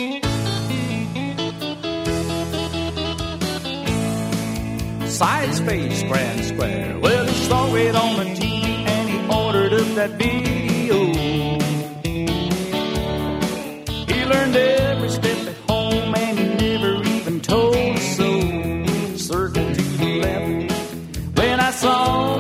Side space, grand square. Well, he saw it on the TV and he ordered up that video. He learned every step at home and he never even told us so. Circle to the left when I saw